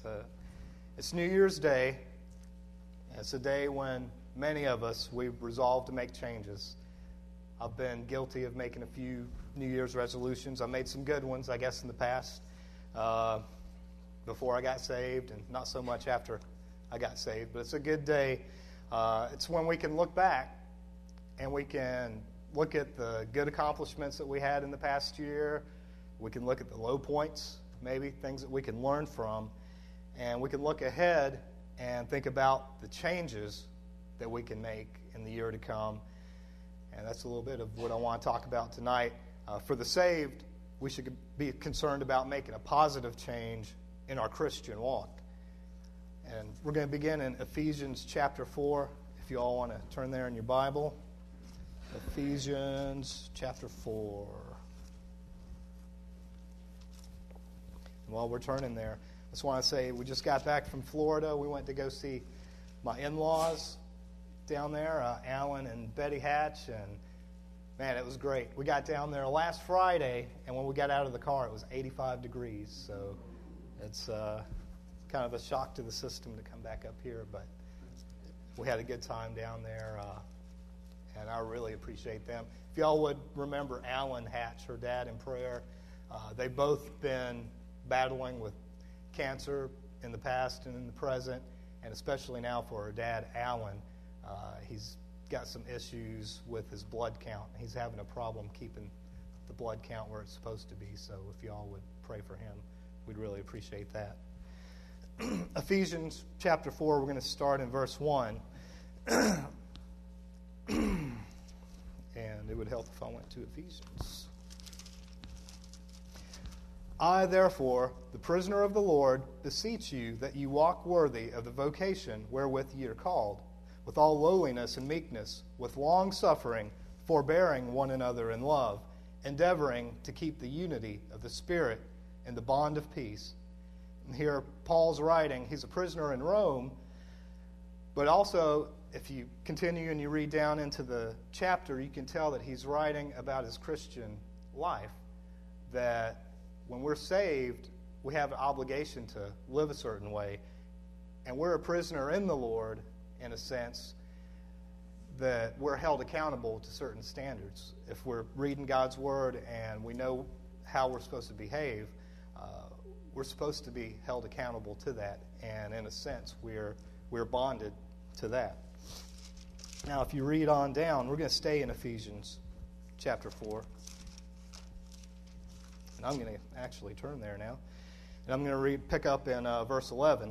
It's New Year's Day. It's a day when many of us, we've resolved to make changes. I've been guilty of making a few New Year's resolutions. I made some good ones, I guess, in the past, before I got saved, and not so much after I got saved. But it's a good day. It's when we can look back and we can look at the good accomplishments that we had in the past year. We can look at the low points, maybe, things that we can learn from. And we can look ahead and think about the changes that we can make in the year to come. And that's a little bit of what I want to talk about tonight. For the saved, we should be concerned about making a positive change in our Christian walk. And we're going to begin in Ephesians chapter 4, if you all want to turn there in your Bible. Ephesians chapter 4. And while we're turning there, I just want to say we just got back from Florida. We went to go see my in-laws down there, Alan and Betty Hatch, and man, it was great. We got down there last Friday, and when we got out of the car, it was 85 degrees. So it's kind of a shock to the system to come back up here, but we had a good time down there, and I really appreciate them. If y'all would remember Alan Hatch, her dad, in prayer. They've both been battling with cancer in the past and in the present, and especially now for her dad, Alan. He's got some issues with his blood count. He's having a problem keeping the blood count where it's supposed to be, so if y'all would pray for him, we'd really appreciate that. Ephesians chapter 4, we're going to start in verse 1. And it would help if I went to Ephesians. I, therefore, the prisoner of the Lord, beseech you that you walk worthy of the vocation wherewith ye are called, with all lowliness and meekness, with long suffering, forbearing one another in love, endeavoring to keep the unity of the Spirit in the bond of peace. And here Paul's writing, he's a prisoner in Rome, but also if you continue and you read down into the chapter, you can tell that he's writing about his Christian life, that when we're saved, we have an obligation to live a certain way. And we're a prisoner in the Lord, in a sense, that we're held accountable to certain standards. If we're reading God's Word and we know how we're supposed to behave, we're supposed to be held accountable to that. And in a sense, we're bonded to that. Now, if you read on down, we're going to stay in Ephesians chapter 4. And I'm going to actually turn there now. And I'm going to pick up in verse 11.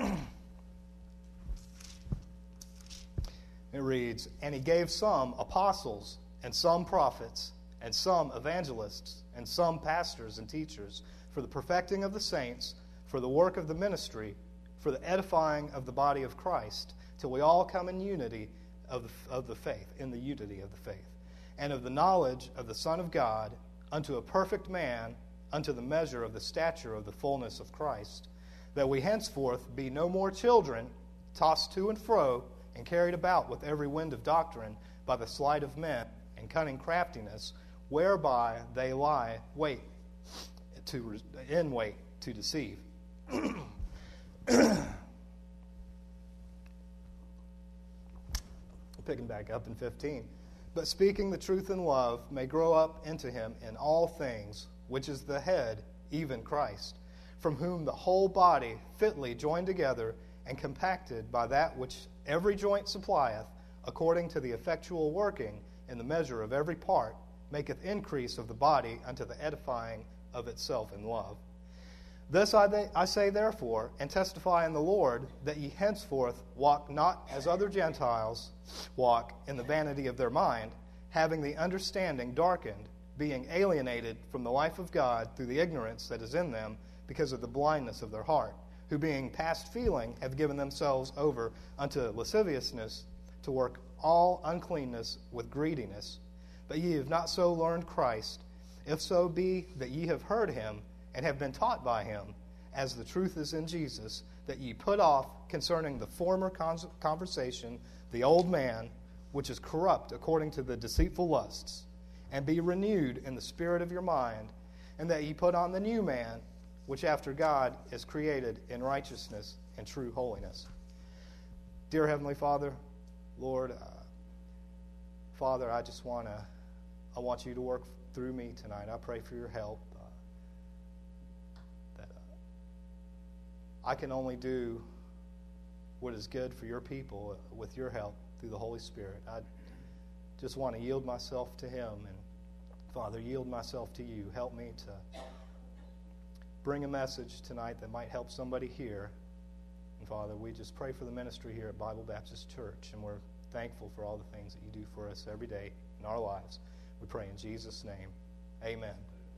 It reads, And he gave some apostles, and some prophets, and some evangelists, and some pastors and teachers, for the perfecting of the saints, for the work of the ministry, for the edifying of the body of Christ, till we all come in unity of the faith, in the unity of the faith, and of the knowledge of the Son of God, unto a perfect man, unto the measure of the stature of the fullness of Christ, that we henceforth be no more children, tossed to and fro, and carried about with every wind of doctrine, by the sleight of men and cunning craftiness, whereby they lie in wait to deceive. Picking back up in 15. But speaking the truth in love may grow up into him in all things, which is the head, even Christ, from whom the whole body fitly joined together and compacted by that which every joint supplieth, according to the effectual working in the measure of every part, maketh increase of the body unto the edifying of itself in love. This I say therefore, and testify in the Lord, that ye henceforth walk not as other Gentiles walk, in the vanity of their mind, having the understanding darkened, being alienated from the life of God through the ignorance that is in them, because of the blindness of their heart, who being past feeling have given themselves over unto lasciviousness, to work all uncleanness with greediness. But ye have not so learned Christ, if so be that ye have heard him, and have been taught by him, as the truth is in Jesus, that ye put off concerning the former conversation the old man, which is corrupt according to the deceitful lusts, and be renewed in the spirit of your mind, and that ye put on the new man, which after God is created in righteousness and true holiness. Dear Heavenly Father, Lord, Father, I want you to work through me tonight. I pray for your help. That I can only do what is good for your people with your help through the Holy Spirit. I just want to yield myself to Him, and Father, yield myself to you. Help me to bring a message tonight that might help somebody here. And Father, we just pray for the ministry here at Bible Baptist Church, and we're thankful for all the things that you do for us every day in our lives. We pray in Jesus' name. Amen.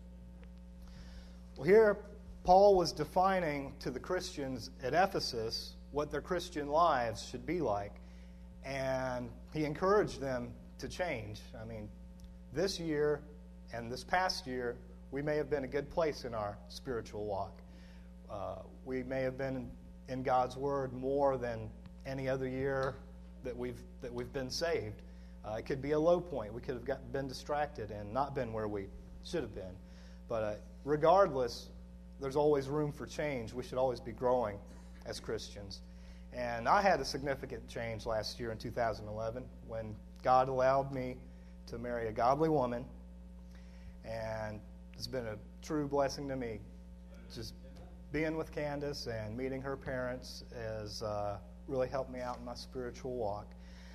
Well, here Paul was defining to the Christians at Ephesus what their Christian lives should be like, and he encouraged them to change. I mean, this year and this past year, we may have been a good place in our spiritual walk. We may have been in God's Word more than any other year that we've been saved. It could be a low point. We could have been distracted and not been where we should have been. But regardless, there's always room for change. We should always be growing as Christians. And I had a significant change last year in 2011 when God allowed me to marry a godly woman. And it's been a true blessing to me. Just being with Candace and meeting her parents has really helped me out in my spiritual walk.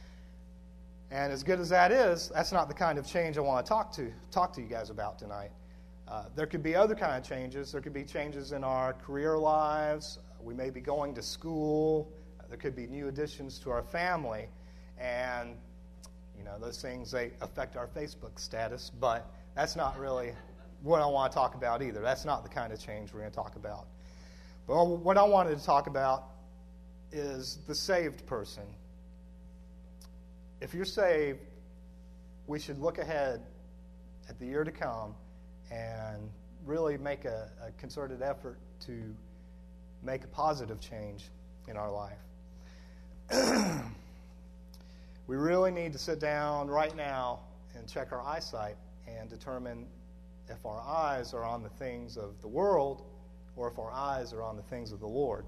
And as good as that is, that's not the kind of change I want to talk to you guys about tonight. There could be other kind of changes. There could be changes in our career lives. We may be going to school. There could be new additions to our family. And, those things, they affect our Facebook status. But that's not really what I want to talk about either. That's not the kind of change we're going to talk about. But what I wanted to talk about is the saved person. If you're saved, we should look ahead at the year to come and really make a concerted effort to make a positive change in our life. We really need to sit down right now and check our eyesight and determine if our eyes are on the things of the world or if our eyes are on the things of the Lord.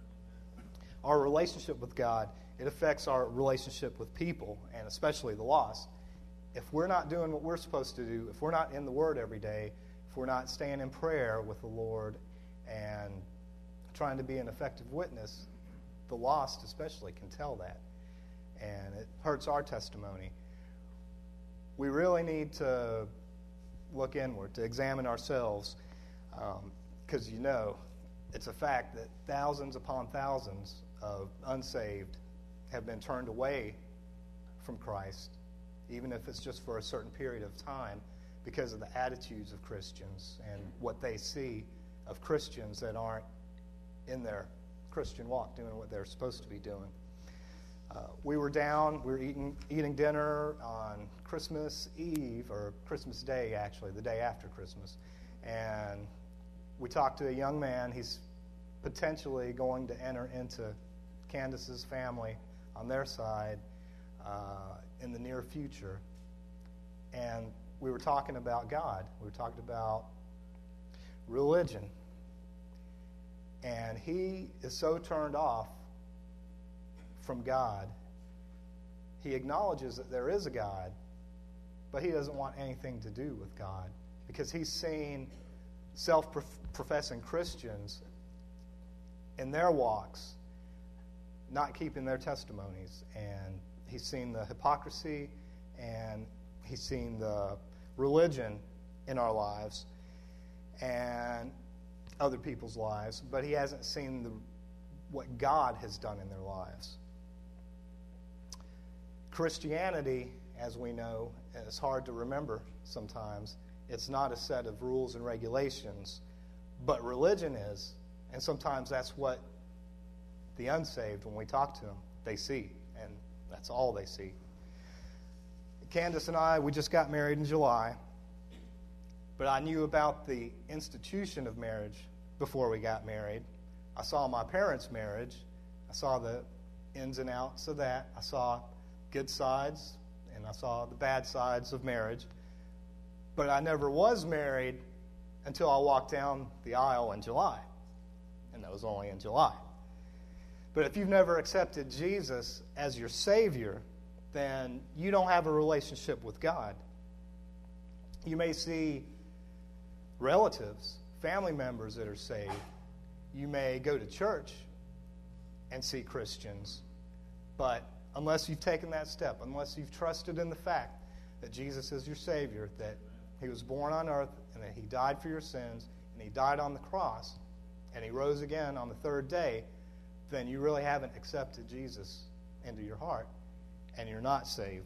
Our relationship with God, it affects our relationship with people, and especially the lost. If we're not doing what we're supposed to do, if we're not in the Word every day, if we're not staying in prayer with the Lord and trying to be an effective witness, the lost especially can tell that. And it hurts our testimony. We really need to look inward, to examine ourselves, because it's a fact that thousands upon thousands of unsaved have been turned away from Christ, even if it's just for a certain period of time, because of the attitudes of Christians and what they see of Christians that aren't in their Christian walk doing what they're supposed to be doing. We were eating dinner on Christmas Eve, or Christmas Day, actually, the day after Christmas. And we talked to a young man. He's potentially going to enter into Candace's family on their side in the near future. And we were talking about God. We were talking about religion. And he is so turned off from God. He acknowledges that there is a God, but he doesn't want anything to do with God because he's seen self-professing Christians in their walks not keeping their testimonies, and he's seen the hypocrisy and he's seen the religion in our lives and other people's lives, but he hasn't seen what God has done in their lives. Christianity, as we know, is hard to remember sometimes. It's not a set of rules and regulations, but religion is, and sometimes that's what the unsaved, when we talk to them, they see, and that's all they see. Candace and I, we just got married in July, but I knew about the institution of marriage before we got married. I saw my parents' marriage. I saw the ins and outs of that. I saw good sides, and I saw the bad sides of marriage. But I never was married until I walked down the aisle in July. And that was only in July. But if you've never accepted Jesus as your Savior, then you don't have a relationship with God. You may see relatives, family members that are saved. You may go to church and see Christians. But unless you've taken that step, unless you've trusted in the fact that Jesus is your Savior, that He was born on earth and that He died for your sins and He died on the cross and He rose again on the third day, then you really haven't accepted Jesus into your heart and you're not saved.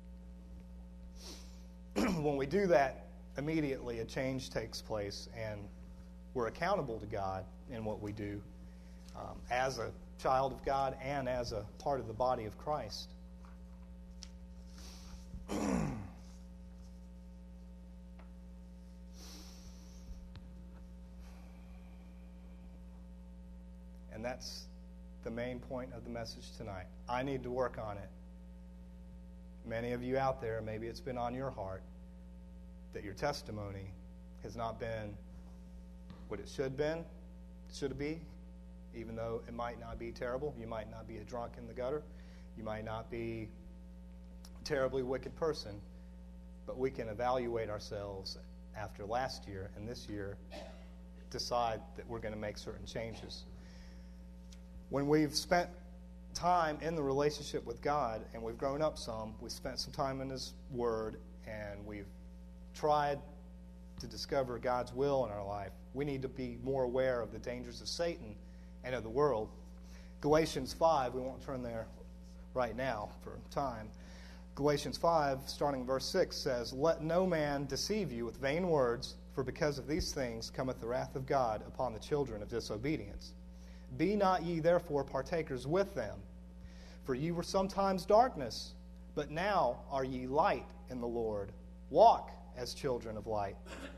When we do that, immediately a change takes place and we're accountable to God in what we do as a child of God and as a part of the body of Christ. And that's the main point of the message tonight. I need to work on it. Many of you out there, maybe it's been on your heart that your testimony has not been what it should be, even though it might not be terrible. You might not be a drunk in the gutter. You might not be a terribly wicked person. But we can evaluate ourselves after last year and this year, decide that we're going to make certain changes. When we've spent time in the relationship with God and we've grown up some, we've spent some time in His Word, and we've tried to discover God's will in our life, we need to be more aware of the dangers of Satan and of the world. Galatians 5, we won't turn there right now for time. Galatians 5, starting in verse 6, says, "Let no man deceive you with vain words, for because of these things cometh the wrath of God upon the children of disobedience. Be not ye therefore partakers with them. For ye were sometimes darkness, but now are ye light in the Lord. Walk as children of light.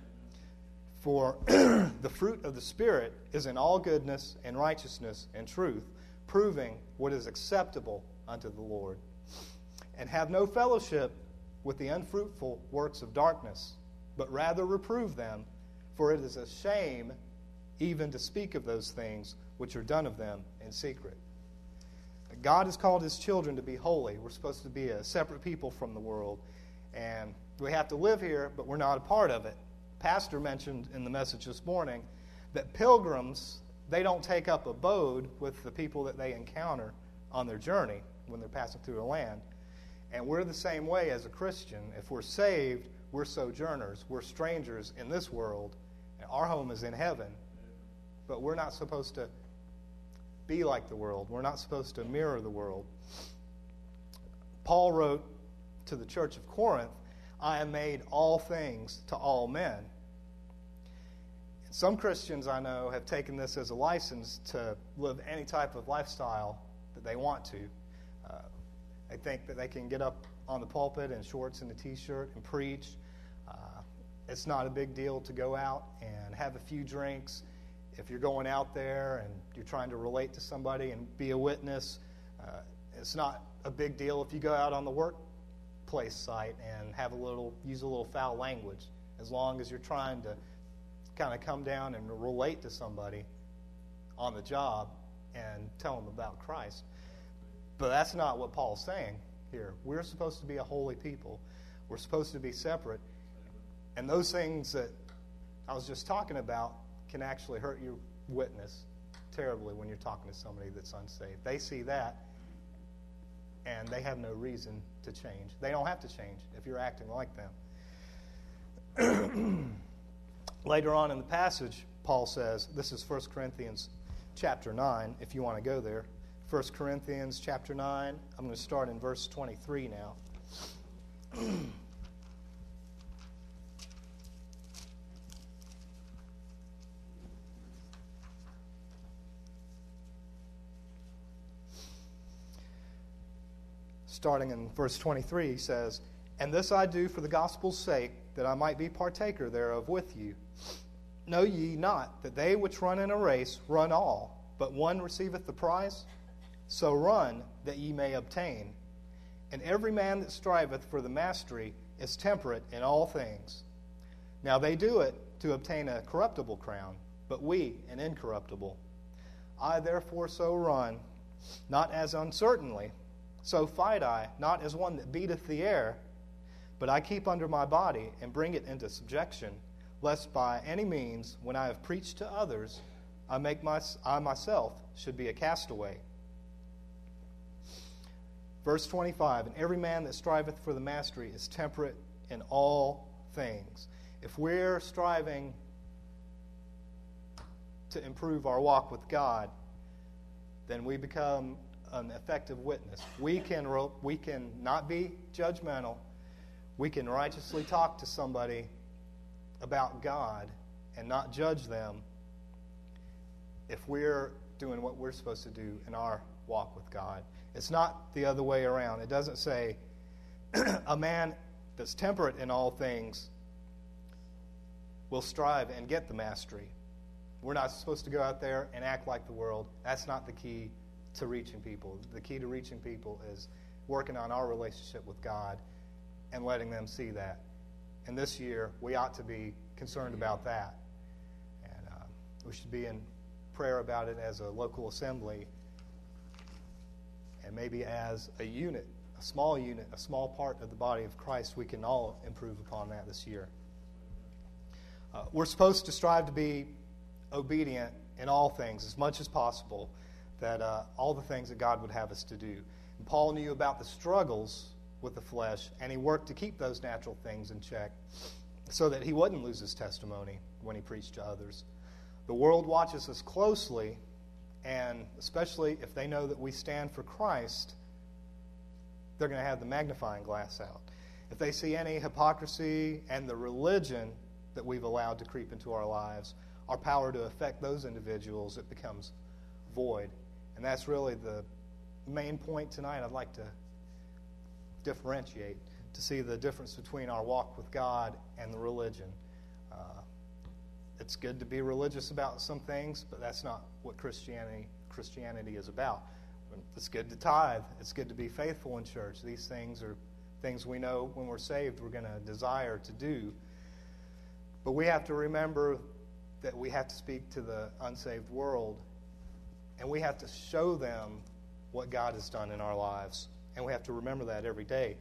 For the fruit of the Spirit is in all goodness and righteousness and truth, proving what is acceptable unto the Lord. And have no fellowship with the unfruitful works of darkness, but rather reprove them, for it is a shame even to speak of those things which are done of them in secret." God has called His children to be holy. We're supposed to be a separate people from the world. And we have to live here, but we're not a part of it. Pastor mentioned in the message this morning that pilgrims, they don't take up abode with the people that they encounter on their journey when they're passing through a land. And we're the same way as a Christian. If we're saved, we're sojourners. We're strangers in this world. And our home is in heaven. But we're not supposed to be like the world. We're not supposed to mirror the world. Paul wrote to the church of Corinth, "I am made all things to all men." And some Christians I know have taken this as a license to live any type of lifestyle that they want to. They think that they can get up on the pulpit in shorts and a t-shirt and preach. It's not a big deal to go out and have a few drinks. If you're going out there and you're trying to relate to somebody and be a witness, it's not a big deal if you go out on the workplace site and use a little foul language, as long as you're trying to kind of come down and relate to somebody on the job and tell them about Christ. But that's not what Paul's saying here. We're supposed to be a holy people. We're supposed to be separate. And those things that I was just talking about can actually hurt your witness terribly when you're talking to somebody that's unsaved. They see that, and they have no reason to change. They don't have to change if you're acting like them. Later on in the passage, Paul says, this is 1 Corinthians chapter 9, if you want to go there. 1 Corinthians chapter 9, I'm going to start in verse 23 now. Starting in verse 23, he says, "And this I do for the gospel's sake, that I might be partaker thereof with you. Know ye not that they which run in a race run all, but one receiveth the prize? So run, that ye may obtain. And every man that striveth for the mastery is temperate in all things. Now they do it to obtain a corruptible crown, but we an incorruptible. I therefore so run, not as uncertainly, so fight I, not as one that beateth the air, but I keep under my body and bring it into subjection, lest by any means, when I have preached to others, I myself should be a castaway. Verse 25, and every man that striveth for the mastery is temperate in all things. If we're striving to improve our walk with God, then we become an effective witness. We can not be judgmental. We can righteously talk to somebody about God and not judge them if we're doing what we're supposed to do in our walk with God. It's not the other way around. It doesn't say a man that's temperate in all things will strive and get the mastery. We're not supposed to go out there and act like the world. That's not the key to reaching people. The key to reaching people is working on our relationship with God and letting them see that. And this year, we ought to be concerned about that. And we should be in prayer about it as a local assembly and maybe as a unit, a small part of the body of Christ. We can all improve upon that this year. We're supposed to strive to be obedient in all things as much as possible, that all the things that God would have us to do. And Paul knew about the struggles with the flesh, and he worked to keep those natural things in check so that he wouldn't lose his testimony when he preached to others. The world watches us closely, and especially if they know that we stand for Christ, they're going to have the magnifying glass out. If they see any hypocrisy and the religion that we've allowed to creep into our lives, our power to affect those individuals, it becomes void. And that's really the main point tonight. I'd like to differentiate, to see the difference between our walk with God and the religion. It's good to be religious about some things, but that's not what Christianity is about. It's good to tithe. It's good to be faithful in church. These things are things we know when we're saved we're going to desire to do. But we have to remember that we have to speak to the unsaved world, and we have to show them what God has done in our lives. And we have to remember that every day.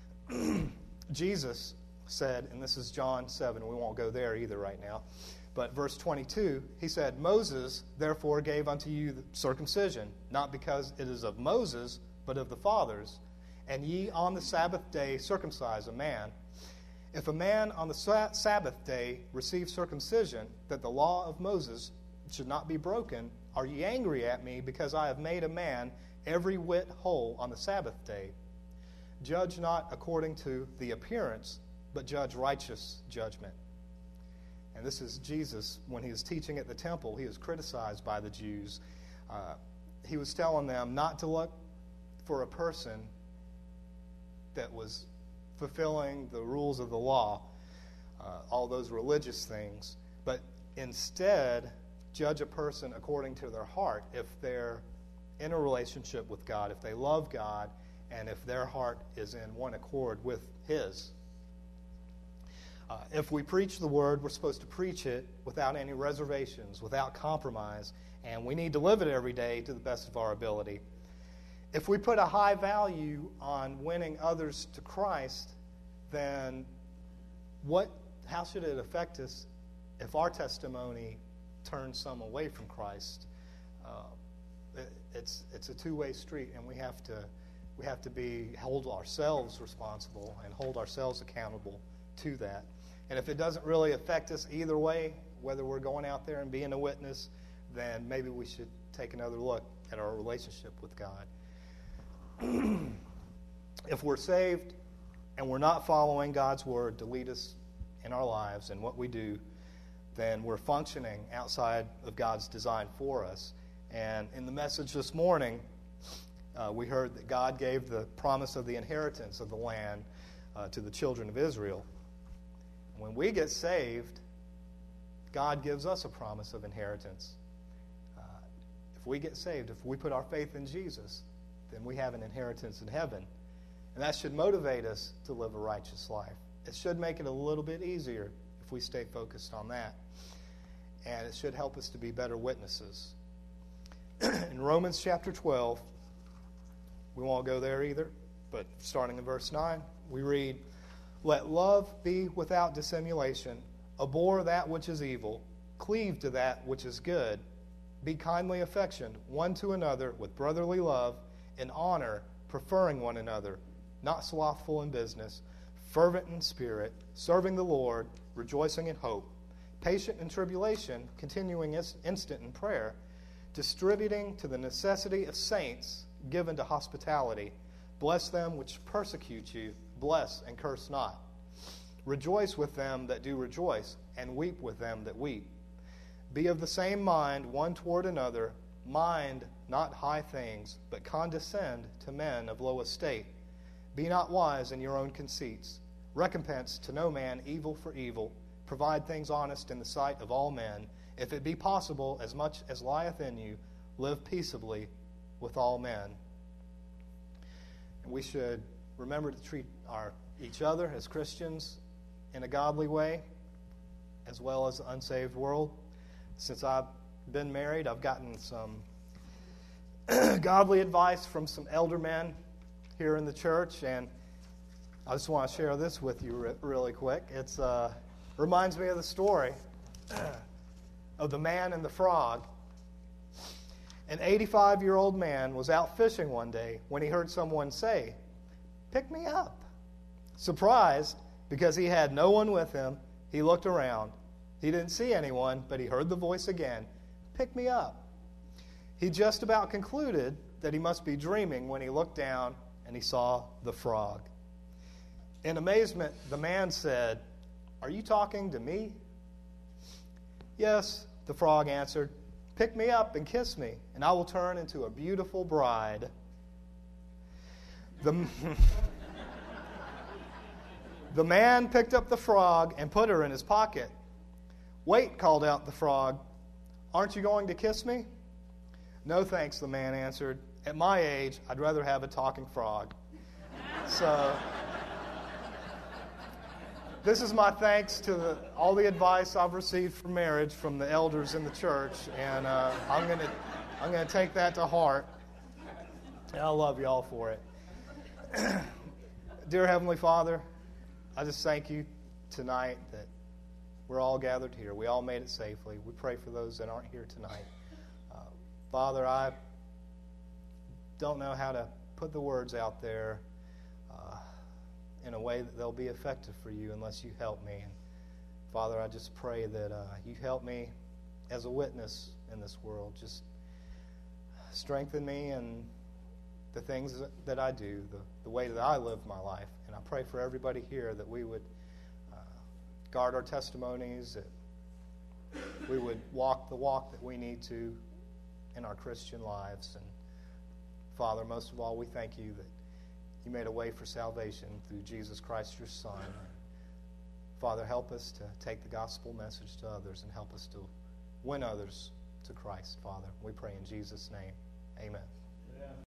Jesus said, and this is John 7, we won't go there either right now, but verse 22, he said, Moses therefore gave unto you the circumcision, not because it is of Moses, but of the fathers. And ye on the Sabbath day circumcise a man. If a man on the Sabbath day receive circumcision, that the law of Moses should not be broken, are ye angry at me because I have made a man every whit whole on the Sabbath day? Judge not according to the appearance, but judge righteous judgment. And this is Jesus. When he was teaching at the temple, he was criticized by the Jews. He was telling them not to look for a person that was fulfilling the rules of the law, all those religious things, but instead judge a person according to their heart. If they're in a relationship with God, if they love God, and if their heart is in one accord with His. If we preach the Word, we're supposed to preach it without any reservations, without compromise, and we need to live it every day to the best of our ability. If we put a high value on winning others to Christ, then how should it affect us if our testimony turns some away from Christ? It's a two-way street, and we have to hold ourselves responsible and hold ourselves accountable to that. And if it doesn't really affect us either way, whether we're going out there and being a witness, then maybe we should take another look at our relationship with God. If we're saved and we're not following God's word to lead us in our lives and what we do, then we're functioning outside of God's design for us. And in the message this morning, we heard that God gave the promise of the inheritance of the land to the children of Israel. When we get saved, God gives us a promise of inheritance. If we get saved, if we put our faith in Jesus, then we have an inheritance in heaven. And that should motivate us to live a righteous life. It should make it a little bit easier if if we stay focused on that. And it should help us to be better witnesses. In Romans chapter 12, we won't go there either, but starting in verse 9, we read, "Let love be without dissimulation. Abhor that which is evil. Cleave to that which is good. Be kindly affectioned one to another with brotherly love, in honor, preferring one another, not slothful in business, fervent in spirit, serving the Lord, rejoicing in hope, patient in tribulation, continuing instant in prayer, distributing to the necessity of saints, given to hospitality. Bless them which persecute you, bless and curse not. Rejoice with them that do rejoice, and weep with them that weep. Be of the same mind one toward another, mind not high things, but condescend to men of low estate. Be not wise in your own conceits. Recompense to no man evil for evil. Provide things honest in the sight of all men. If it be possible, as much as lieth in you, live peaceably with all men." And we should remember to treat each other as Christians in a godly way, as well as the unsaved world. Since I've been married, I've gotten some godly advice from some elder men here in the church, and I just want to share this with you really quick. It reminds me of the story of the man and the frog. An 85-year-old man was out fishing one day when he heard someone say, "Pick me up." Surprised, because he had no one with him, he looked around. He didn't see anyone, but he heard the voice again, "Pick me up." He just about concluded that he must be dreaming when he looked down and he saw the frog. In amazement, the man said, "Are you talking to me?" "Yes," the frog answered. "Pick me up and kiss me, and I will turn into a beautiful bride." The man picked up the frog and put her in his pocket. "Wait," called out the frog. "Aren't you going to kiss me?" "No, thanks," the man answered. "At my age, I'd rather have a talking frog." So, this is my thanks to all the advice I've received for marriage from the elders in the church, and I'm gonna take that to heart. And I love y'all for it. Dear Heavenly Father, I just thank you tonight that we're all gathered here. We all made it safely. We pray for those that aren't here tonight. Father, I don't know how to put the words out there in a way that they'll be effective for you unless you help me. And Father, I just pray that you help me as a witness in this world. Just strengthen me in the things that I do, the way that I live my life. And I pray for everybody here that we would guard our testimonies, that we would walk the walk that we need to in our Christian lives. And Father, most of all, we thank you that you made a way for salvation through Jesus Christ, your Son. Father, help us to take the gospel message to others and help us to win others to Christ, Father. We pray in Jesus' name. Amen.